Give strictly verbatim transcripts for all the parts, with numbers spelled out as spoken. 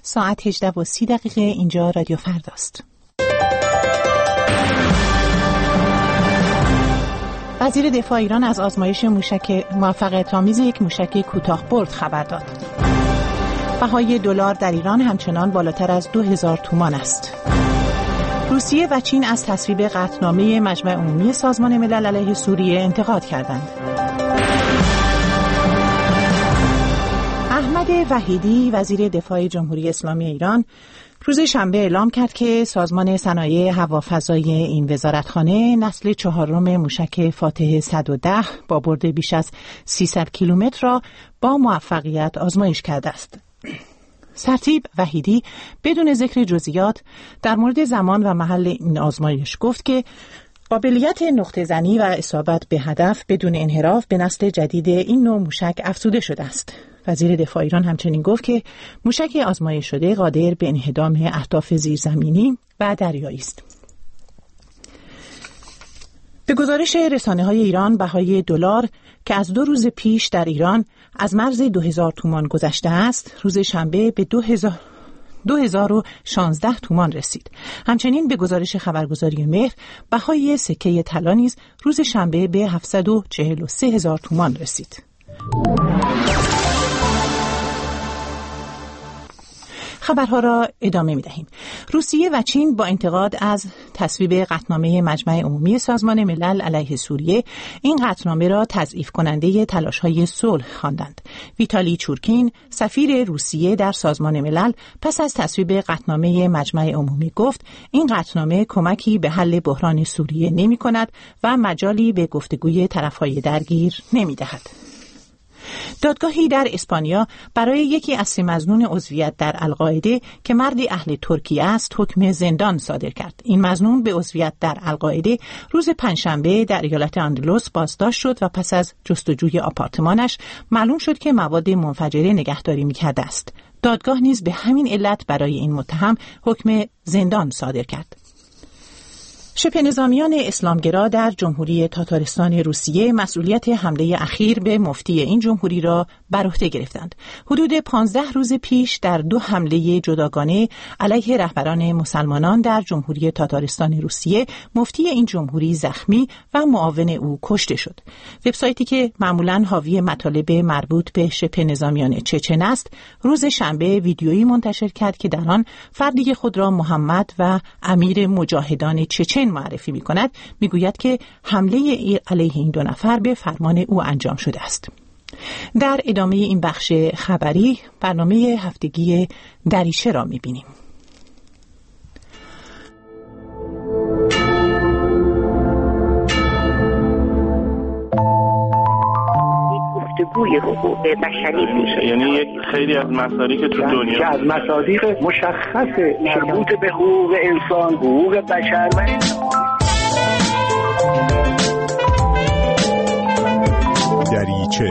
ساعت هجده و سی دقیقه. اینجا رادیو فرداست. وزیر دفاع ایران از آزمایش موشک موفقیت‌آمیز یک موشک کوتاه‌برد خبر داد. بهای دلار در ایران همچنان بالاتر از دو هزار تومان است. روسیه و چین از تصویب قطعنامه مجمع عمومی سازمان ملل علیه سوریه انتقاد کردند. احمد وحیدی وزیر دفاع جمهوری اسلامی ایران روز شنبه اعلام کرد که سازمان صنایع هوافضایی این وزارتخانه نسل چهارم موشک فاتح صد و ده با برد بیش از سیصد کیلومتر را با موفقیت آزمایش کرده است. سرتیپ وحیدی بدون ذکر جزئیات در مورد زمان و محل این آزمایش گفت که قابلیت نقطه زنی و اصابت به هدف بدون انحراف به نسل جدید این نوع موشک افزوده شده است. وزیر دفاع ایران همچنین گفت که موشک آزمایش شده قادر به انهدام اهداف زیرزمینی و دریایی است. به گزارش رسانه‌های ایران بهای دلار که از دو روز پیش در ایران از مرز دو هزار تومان گذشته است، روز شنبه به دو هزار دو هزار و شانزده تومان رسید. همچنین به گزارش خبرگزاری مهر بهای سکه طلا نیز روز شنبه به هفتصد و چهل و سه هزار تومان رسید. خبرها را ادامه می دهیم. روسیه و چین با انتقاد از تصویب قطعنامه مجمع عمومی سازمان ملل علیه سوریه این قطعنامه را تضعیف کننده تلاش‌های صلح خواندند. ویتالی چورکین سفیر روسیه در سازمان ملل پس از تصویب قطعنامه مجمع عمومی گفت این قطعنامه کمکی به حل بحران سوریه نمی کند و مجالی به گفتگوی طرف‌های درگیر نمی دهد. دادگاهی در اسپانیا برای یکی از سه مظنون عضویت در القاعده که مردی اهل ترکیه است حکم زندان صادر کرد. این مظنون به عضویت در القاعده روز پنجشنبه در ایالت اندلس بازداشت شد و پس از جستجوی آپارتمانش معلوم شد که مواد منفجره نگهداری می‌کرده است. دادگاه نیز به همین علت برای این متهم حکم زندان صادر کرد. شبه نظامیان اسلامگرا در جمهوری تاتارستان روسیه مسئولیت حمله اخیر به مفتی این جمهوری را بر عهده گرفتند. حدود پانزده روز پیش در دو حمله جداگانه علیه رهبران مسلمانان در جمهوری تاتارستان روسیه مفتی این جمهوری زخمی و معاون او کشته شد. وبسایتی که معمولاً حاوی مطالب مربوط به شبه نظامیان چچن است، روز شنبه ویدیویی منتشر کرد که در آن فردی خود را محمد و امیر مجاهدان چچن معرفی می کند. می گوید که حمله علیه این دو نفر به فرمان او انجام شده است. در ادامه این بخش خبری برنامه هفتگی دریچه را می بینیم. گفتگوی حقوق بشری میشه، یعنی یک خیلی از مصادیق تو دنیا که از مصادیق مشخص مربوط به حقوق انسان، حقوق بشر و دریچه.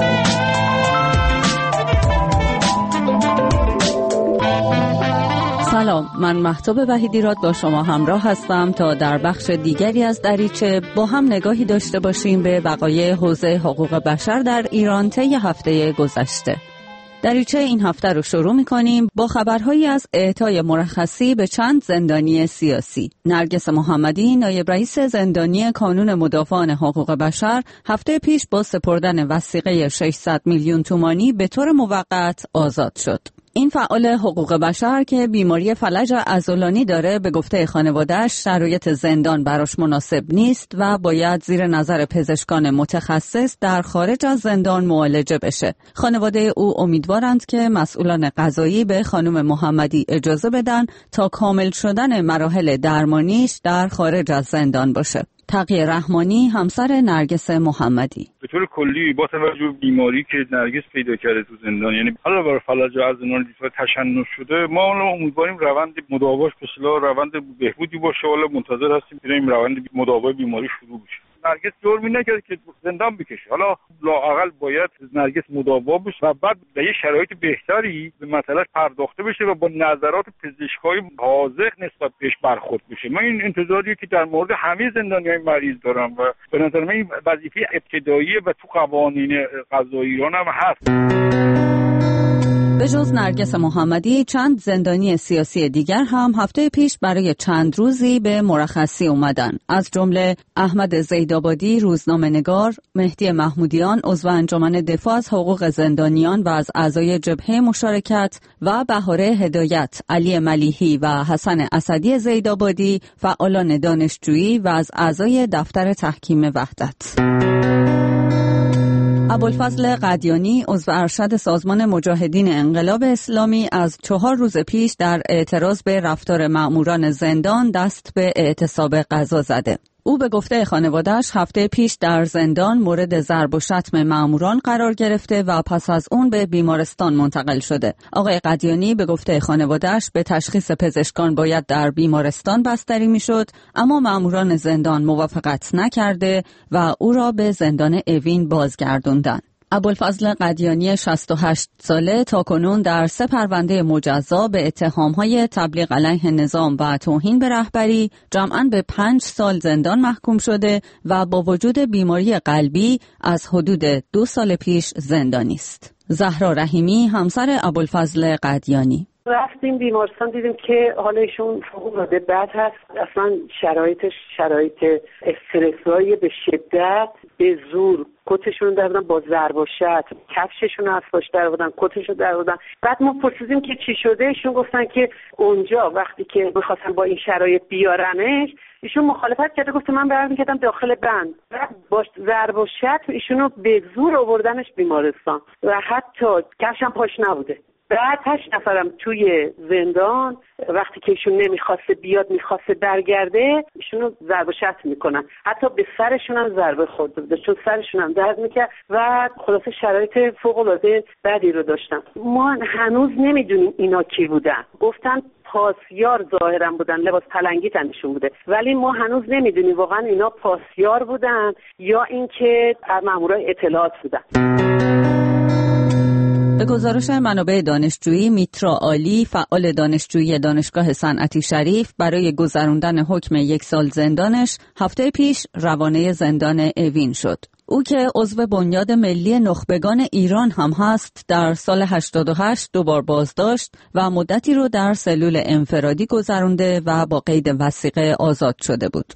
سلام، من مهتاب وحیدیراد با شما همراه هستم تا در بخش دیگری از دریچه با هم نگاهی داشته باشیم به وقایع حوزه حقوق بشر در ایران طی هفته گذشته. دریچه این هفته رو شروع می‌کنیم با خبرهایی از اعطای مرخصی به چند زندانی سیاسی. نرگس محمدی، نایب رئیس زندانی کانون مدافعان حقوق بشر، هفته پیش با سپردن وثیقه ششصد میلیون تومانی به طور موقت آزاد شد. این فعال حقوق بشر که بیماری فلج عضلانی داره به گفته خانواده‌اش شرایط زندان براش مناسب نیست و باید زیر نظر پزشکان متخصص در خارج از زندان معالجه بشه. خانواده او امیدوارند که مسئولان قضایی به خانم محمدی اجازه بدن تا کامل شدن مراحل درمانیش در خارج از زندان باشه. تقی رحمانی، همسر نرگس محمدی: به طور کلی با توجه به بیماری که نرگس پیدا کرده تو زندان، یعنی حالا برای فلج عضلانی تشنج شده، ما امیدواریم روند مداواش به اصطلاح روند بهبودی باشه. حالا منتظر هستیم که این روند مداوای بیماری شروع بشه. نرگس جرمی نکرد که زندان بکشه، حالا لااقل باید نرگس مداوا بشه و بعد به یه شرایط بهتری به مسئله پرداخته بشه و با نظرات پزشکای حاذق نسبت بهش برخورد بشه. من این انتظاریه که در مورد همه زندانیان مریض دارم و به نظر من این وظیفه ابتدایی و تو قوانین قضایی ایران هم هست. به جز نرگس محمدی، چند زندانی سیاسی دیگر هم هفته پیش برای چند روزی به مرخصی اومدن. از جمله احمد زیدآبادی روزنامه‌نگار، مهدی محمودیان عضو انجمن دفاع از حقوق زندانیان و از اعضای جبهه مشارکت و بهاره هدایت، علی ملیحی و حسن اسدی زیدآبادی فعالان دانشجویی و از اعضای دفتر تحکیم وحدت. ابوالفضل قدیانی عضو ارشد سازمان مجاهدین انقلاب اسلامی از چهار روز پیش در اعتراض به رفتار مأموران زندان دست به اعتصاب غذا زده. او به گفته خانواده‌اش هفته پیش در زندان مورد ضرب و شتم مأموران قرار گرفته و پس از اون به بیمارستان منتقل شده. آقای قدیانی به گفته خانواده‌اش به تشخیص پزشکان باید در بیمارستان بستری میشد، اما مأموران زندان موافقت نکرده و او را به زندان اوین بازگرداندند. ابوالفضل قدیانی شصت و هشت ساله تاکنون در سه پرونده مجزا به اتهام‌های تبلیغ علیه نظام و توهین به رهبری جمعاً به پنج سال زندان محکوم شده و با وجود بیماری قلبی از حدود دو سال پیش زندانی است. زهرا رحیمی همسر ابوالفضل قدیانی: رفتیم بیمارستان، دیدیم که حالشون فوق‌العاده بد هست. اصلا شرایطش شرایط استرسایی به شدت، به زور کتشون در بودن، با ضرب و شتم کفششون از پاش در بودن، کتشون در بودن. بعد ما پرسیدیم که چی شده، ایشون گفتن که اونجا وقتی که می‌خواستن با این شرایط بیارنش، ایشون مخالفت کرده، گفت من برمیگردم داخل بند. بعد با ضرب و شتم ایشونو به زور آوردنش بیمارستان و حتی کفش هم پاش نبوده. بعد هشت نفرم توی زندان وقتی که ایشون نمیخواسته بیاد، میخواسته برگرده، ایشونو ضرب و شتم میکنن. حتی به سرشون هم ضربه خورده بوده، چون سرشون هم درد میکرد و خلاصه شرایط فوق‌العاده بدی رو داشتن. ما هنوز نمیدونیم اینا کی بودن. گفتن پاسیار ظاهرا بودن، لباس پلنگی تنشون بوده، ولی ما هنوز نمیدونیم واقعا اینا پاسیار بودن یا اینکه مامورای اطلاعات بودن. به گزارش منابع دانشجویی، میترا عالی فعال دانشجویی دانشگاه صنعتی شریف برای گذراندن حکم یک سال زندانش هفته پیش روانه زندان اوین شد. او که عضو بنیاد ملی نخبگان ایران هم هست، در سال هشتاد و هشت دوبار بازداشت و مدتی رو در سلول انفرادی گذرانده و با قید وثیقه آزاد شده بود.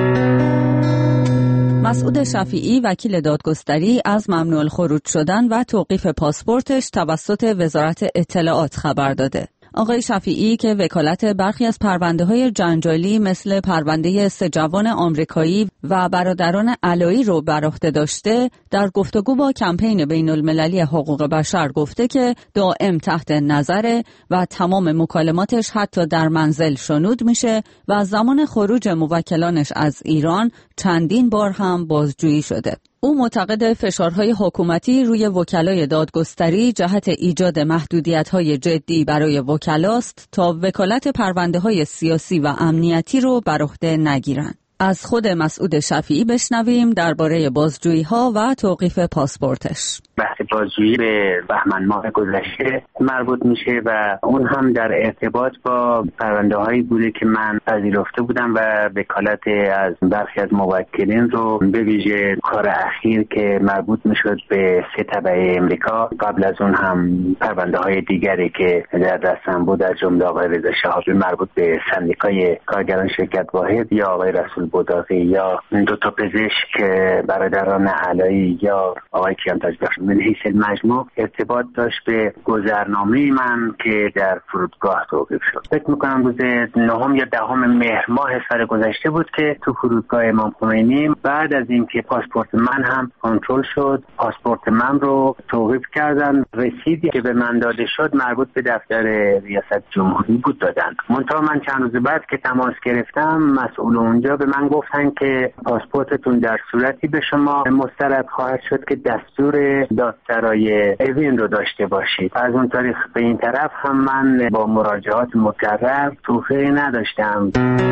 مسعود شفیعی وکیل دادگستری از ممنوع الخروج شدن و توقیف پاسپورتش توسط وزارت اطلاعات خبر داده. آقای شفیعی که وکالت برخی از پرونده‌های جنجالی مثل پرونده سه جوان آمریکایی و برادران علایی رو بر عهده داشته، در گفتگو با کمپین بین‌المللی حقوق بشر گفته که دائم تحت نظره و تمام مکالماتش حتی در منزل شنود میشه و زمان خروج موکلانش از ایران چندین بار هم بازجویی شده. او معتقد فشارهای حکومتی روی وکلای دادگستری جهت ایجاد محدودیت‌های جدی برای وکلاست تا وکالت پرونده‌های سیاسی و امنیتی رو بر عهده نگیرند. از خود مسعود شفیعی بشنویم درباره بازجویی‌ها و توقیف پاسپورتش. بحث بازجویی به بهمن ماه گذشته مربوط میشه و اون هم در ارتباط با پرونده‌هایی بوده که من پذیرفته بودم و وکالت از برخی از موکلین رو، به ویژه کار اخیر که مربوط میشد به سه تبعه امریکا. قبل از اون هم پرونده‌های دیگری که در دستم بود، از جمله آقای رضا شهابی مربوط به سندیکای کارگران شرکت واحد یا آقای رسول بوداقی یا دو تا پزشک برادران علایی یا آقای کیانتاج بخش، من حیث المجموع ارتباط داشت به گذرنامه من که در فرودگاه توقیف شد. فکر میکنم روز نهم یا دهم مهر ماه سال گذشته بود که تو فرودگاه امام خمینی بعد از اینکه پاسپورت من هم کنترل شد، پاسپورت من رو توقیف کردن. رسیدی که به من داده شد مربوط به دفتر ریاست جمهوری بود دادن. منتها من چند روز بعد که تماس گرفتم، مسئول اونجا به من گفتن که پاسپورتتون در صورتی به شما مسترد خواهد شد که دستور دادسرای اوین رو داشته باشید. از اون تاریخ به این طرف هم من با مراجعات مکرر توفیقی نداشتم.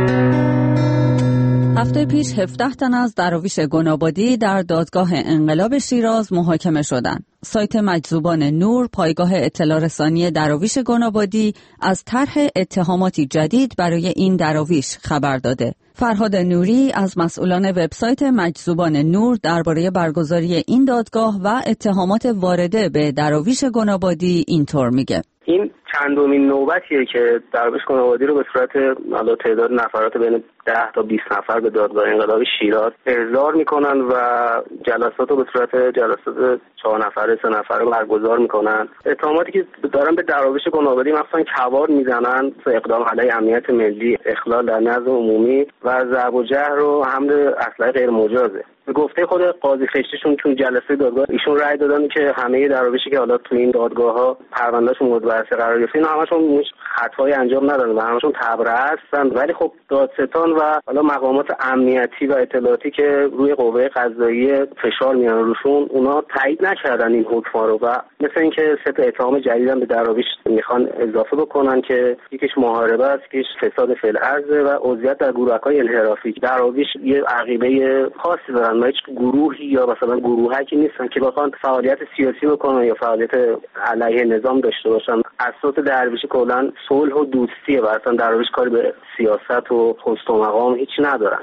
هفته پیش هفده تن از دراویش گنابادی در دادگاه انقلاب شیراز محاکمه شدند. سایت مجذوبان نور، پایگاه اطلاع رسانی دراویش گنابادی، از طرح اتهاماتی جدید برای این دراویش خبر داده. فرهاد نوری از مسئولان وبسایت مجذوبان نور درباره برگزاری این دادگاه و اتهامات وارده به دراویش گنابادی اینطور میگه. این چندمین نوبتیه که درویش گنابادی رو به صورت حالا تعداد نفرات بین ده تا بیست نفر به دادگاه انقلابی شیراز احضار میکنن و جلسات رو به صورت جلسات چهار نفره سه نفره برگزار میکنن. اتهاماتی که دارن به درویش گنابادی مثلا کوار میزنن، اقدام علیه امنیت ملی، اخلال در نظم عمومی و ضرب و جرح و حمل اسلحه غیر مجازه. به گفته خود قاضی خشتیشون تو جلسه دادگاه ایشون رأی دادن که همه درویشی که حالا تو این دادگاه‌ها پروندهشون مورد بررسی قرار گرفته اینا همشون خطایی انجام ندادن و همشون تبرئه هستن، ولی خب دادستان و حالا مقامات امنیتی و اطلاعاتی که روی قوه قضاییه فشار میارن روشون اونا تایید نکردن این حکم‌ها رو و مثل اینکه سه تا اتهام جدیدن به درویش میخوان اضافه بکنن که یکیش محاربه است، یکیش فساد فی الارض و عضویت در گروه‌های انحرافی. درویش یه عقیده خاصی دارن، ما هیچ گروهی یا مثلا گروهکی نیستن که بخوان فعالیت سیاسی بکنن یا فعالیت علیه نظام داشته باشن. اساس درویش کلا صلح و دوستیه و اصلا درویش کاری به سیاست و پست و مقام هیچ ندارن.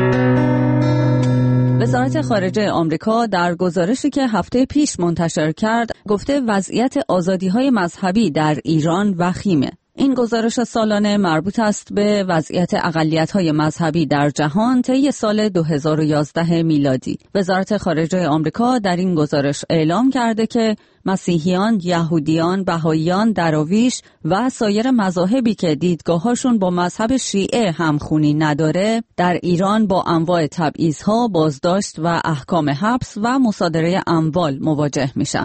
وزارت خارجه آمریکا در گزارشی که هفته پیش منتشر کرد گفته وضعیت آزادی‌های مذهبی در ایران وخیمه. این گزارش سالانه مربوط است به وضعیت اقلیت‌های مذهبی در جهان طی سال دو هزار و یازده میلادی. وزارت خارجه آمریکا در این گزارش اعلام کرده که مسیحیان، یهودیان، بهائیان، دراویش و سایر مذاهبی که دیدگاه‌هاشون با مذهب شیعه همخوانی نداره، در ایران با انواع تبعیض‌ها، بازداشت و احکام حبس و مصادره اموال مواجه میشن.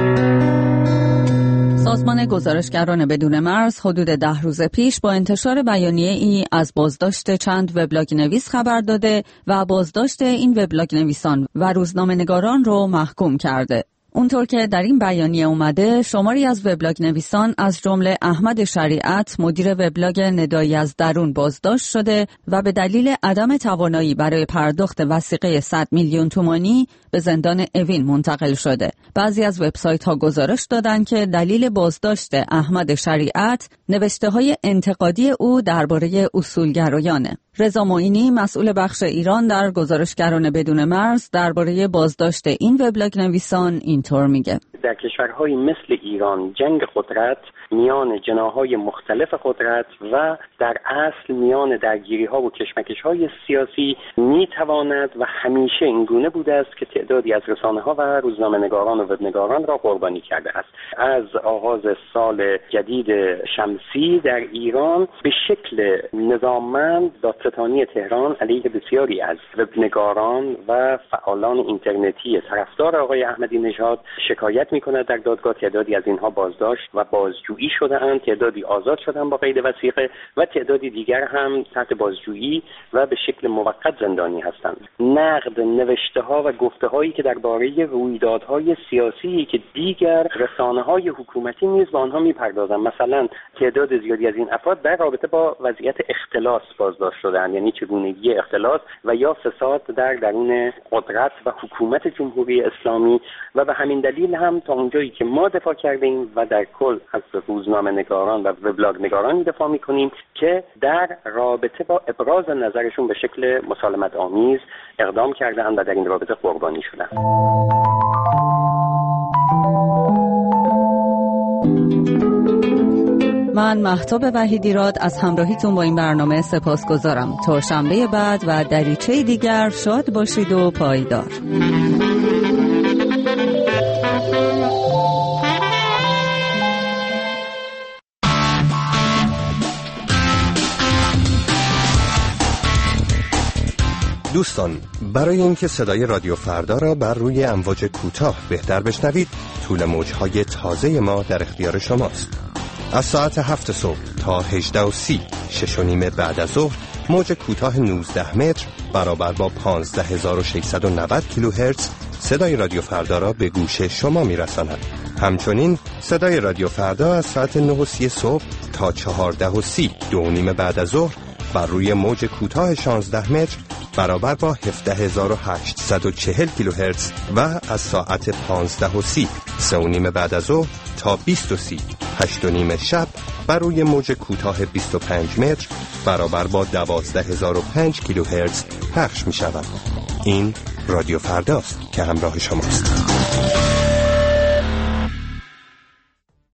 سازمان گزارشگران بدون مرز حدود ده روز پیش با انتشار بیانیه ای از بازداشت چند وبلاگ نویس خبر داده و بازداشت این وبلاگ نویسان و روزنامه‌نگاران رو محکوم کرده. اونطور که در این بیانیه اومده، شماری از وبلاگ نویسان از جمله احمد شریعت مدیر وبلاگ ندایی از درون بازداشت شده و به دلیل عدم توانایی برای پرداخت وثیقه صد میلیون تومانی به زندان اوین منتقل شده. بعضی از وبسایت ها گزارش دادند که دلیل بازداشت احمد شریعت نوشته‌های انتقادی او درباره اصولگرایانه. رضا معینی مسئول بخش ایران در گزارشگران بدون مرز درباره بازداشت این وبلاگ نویسان اینطور میگه: در کشورهای مثل ایران جنگ قدرت میان جناح‌های مختلف قدرت و در اصل میان درگیری‌ها و کشمکش‌های سیاسی میتواند و همیشه اینگونه بوده است که تعدادی از رسانه‌ها و روزنامه‌نگاران و وبنگاران را قربانی کرده است. از آغاز سال جدید شمسی در ایران به شکل نظاممند دادستانی تهران علیه بسیاری از وبنگاران و فعالان اینترنتی طرفدار آقای احمدی نژاد شکایت می‌کند در دادگاه. تعدادی از اینها بازداشت و بازجویی شده‌اند، تعدادی آزاد شدند با قید وثیقه و تعدادی دیگر هم تحت بازجویی و به شکل موقت زندانی هستند. نقد نوشته‌ها و گفته‌هایی که درباره رویدادهای سیاسی که دیگر رسانه‌های حکومتی نیز با آنها می‌پردازند، مثلا تعداد زیادی از این افراد در رابطه با وضعیت اختلاس بازداشت شدند، یعنی چگونگی اختلاس و یا فساد در درون قدرت و حکومت جمهوری اسلامی و به همین دلیل هم تا اونجایی که ما دفاع کردیم و در کل از روزنامه نگاران و وبلاگ نگاران دفاع میکنیم که در رابطه با ابراز نظرشون به شکل مسالمت آمیز اقدام کردند و در این رابطه قربانی شدند. من مهتاب وحیدیراد از همراهیتون با این برنامه سپاسگزارم. تا شنبه بعد و دریچه دیگر شاد باشید و پایدار. دوستان، برای اینکه صدای رادیو فردا را بر روی امواج کوتاه بهتر بشنوید، طول موج‌های تازه ما در اختیار شماست. از ساعت هفت صبح تا هجده و سی، شش و نیم بعد از ظهر، موج کوتاه نوزده متر برابر با پانزده هزار و ششصد و نود کیلوهرتز صدای رادیو فردا را به گوش شما میرساند. همچنین صدای رادیو فردا از ساعت نه و سی صبح تا چهارده و سی، دو و نیم بعد از ظهر بر روی موج کوتاه شانزده متر برابر با هفده هزار و هشتصد و چهل کیلوهرتز و از ساعت پانزده و سی، سه و نیم بعد از ظهر تا بیست و سی، هشت و نیم شب بر روی موج کوتاه بیست و پنج متر برابر با دوازده هزار و پنج کیلوهرتز پخش می شود. این رادیو فرداست که همراه شماست.